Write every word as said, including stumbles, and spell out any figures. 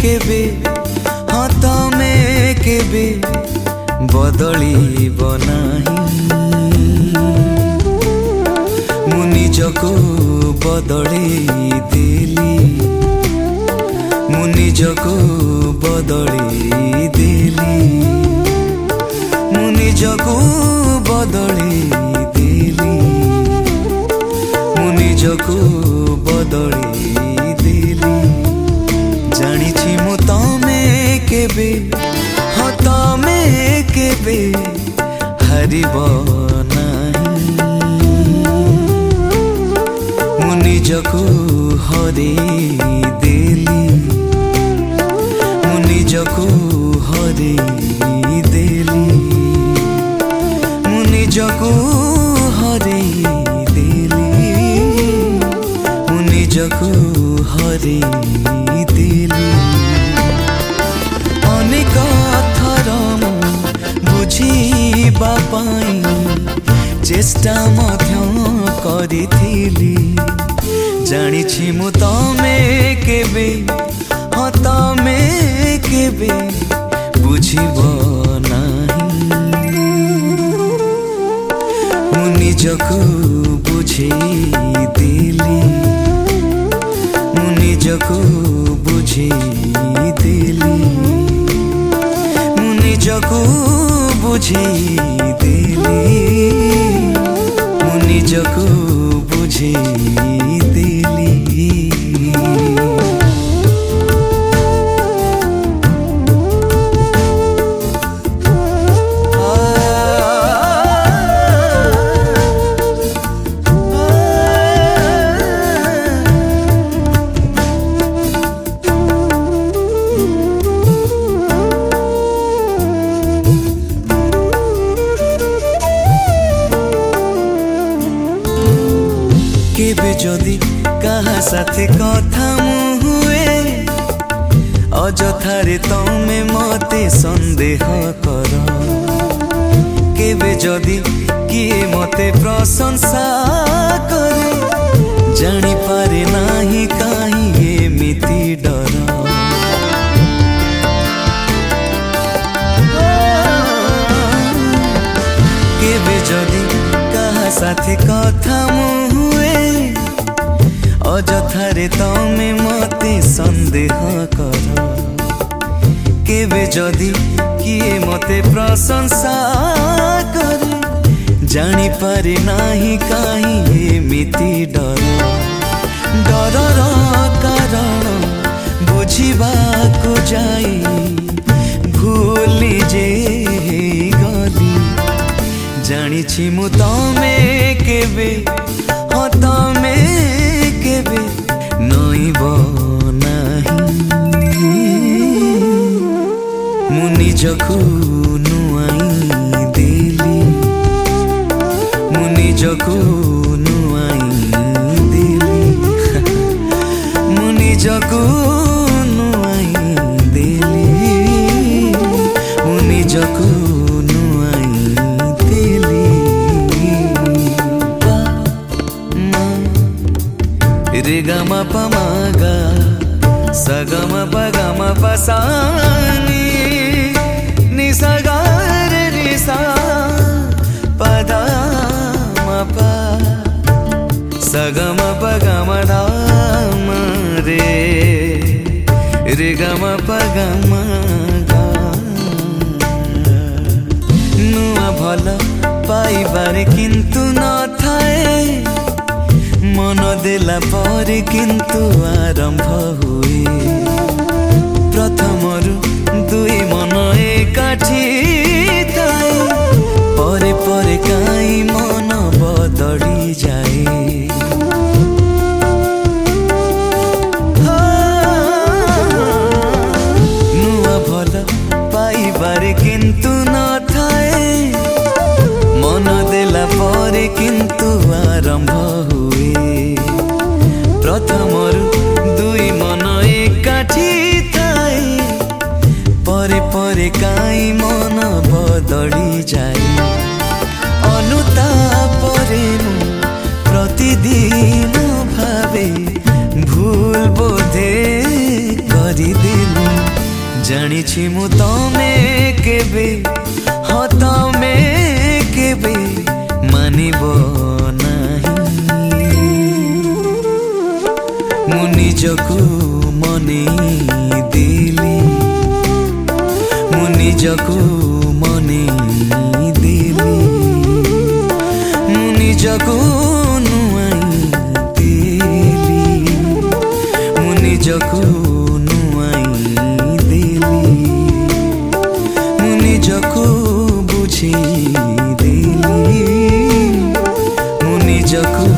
केबे हाँ तमे केबे बदलिब नाही मु निजको बदली देली मु निजको बदली देली मु निजको बदली देली मु निजको बदली देली जानिछि मु तमे केबे हाँ तमे केबे हारिब नाही मु निजको हरेई देली मु निजको हरेई देली मु निजको हरेई देली मु निजको हरेई देली अनेक थर बुझिबा पाई चेष्टा मध्य करिथिली जानिछि मु तमे केबे हाँ तमे केबे बुझिब नाही मु निजको बुझेई देली मु निजको बुझेई देली मु निजको बुझेई देली मु निजको बुझेई देली केबे जदि कहा साथे कथा मुहुए अजथारे तमे मते संदेह कर केबे जदि किए मते प्रशंसा करे जानी पारे नाही काहे एमिति डर केबे जदि कहा साथे कथा मुहुए अजथारे तमे मते संदेह कर केबे जदि किए मते प्रशंसा करे जानी पारे नाही काहे एमिति डर डरर कारण बुझिबाको जाई भूली जे गली जानिछि मु तमे केबे हाँ तमे केबे नइब नाही मु निजको नुआई देली मु निजको नुआई देली मु निजको नुआई देली मु निजको रे ग म प म ग स ग म प ग म प सा नि नि स ग रे नि सा प ध म प स ग म प ग म ध म रे रे ग म प ग म ग नुआ भल पाइबारे किंतु न थाए मन देला पर किंतु आरंभ हुए प्रथमरु दुई मन एकाठी थाए परे परे काई मन बदली जाए नुआ भल पाइबारे किंतु न थाए मन देला पर किंतु आरंभ हुए प्रथमरु दुई मन एकाठी थाए परे परे काई मन बदली जाए अनुतापरे मु प्रतिदिन भावे भूल बोधे करिदेलु। जानिछि मु तमे केबे हाँ तमे केबे मानिबो नाही मु निजकु मने दिली मु निजकु मने दिली मु निजकु नुआई दिली मु निजकु नुआई दिली मु निजकु बुझी दिली मु निजकु